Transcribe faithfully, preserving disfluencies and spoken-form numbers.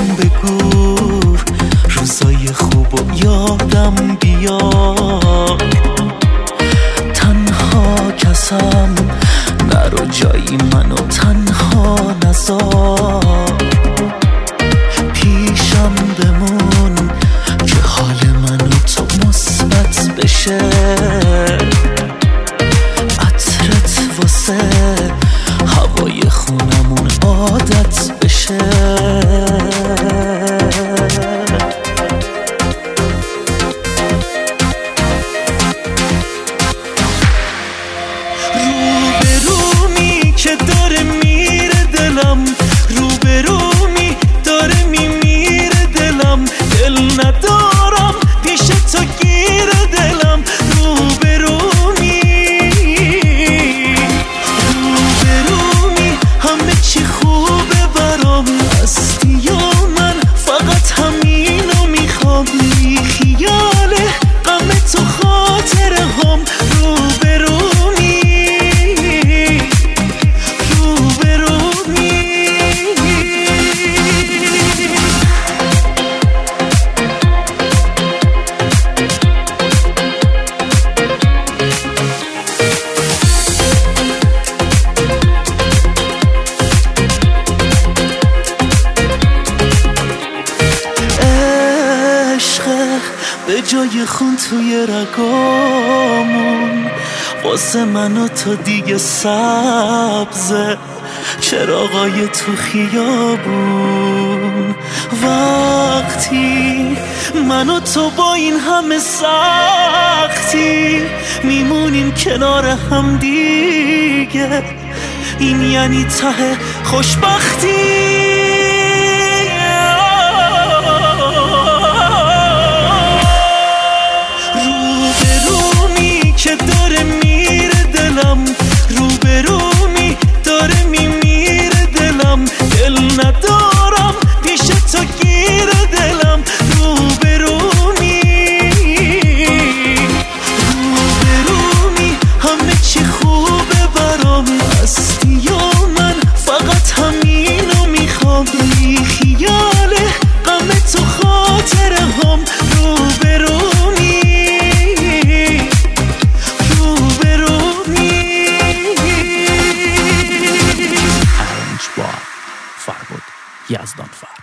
بگو روزای خوب و یادم بیاد. تنها کسم نرو جایی منو تنها نذار. پیشم بمون که حال منو تو مثبت بشه. عطرت واسه هوای خونمون عادت بشه. روبرومی که داره میره دلم، روبرومی داره میمیره دلم. دل ندارم پیش تو گیر دلم. روبرومی روبرومی همه چی خوبه برام. هستی یا من فقط همینو میخوام. بی خیاله غم تو خاطره هم. روبرومی به جای خون توی رگامون واسه من و تو دیگه سبزه. چراغای تو خیابون وقتی من و تو با این همه سختی میمونیم کنار هم دیگه. این یعنی ته خوشبختی. که داره میره دلم، روبرومی داره میمیره دلم. دل ندارم پیش تو گیر دلم. روبرومی روبرومی همه چی خوبه برام. هستی یا من فقط همینو میخوام. بی خیاله غم تو خاطره هم. روبرومی فربود یزدانفر.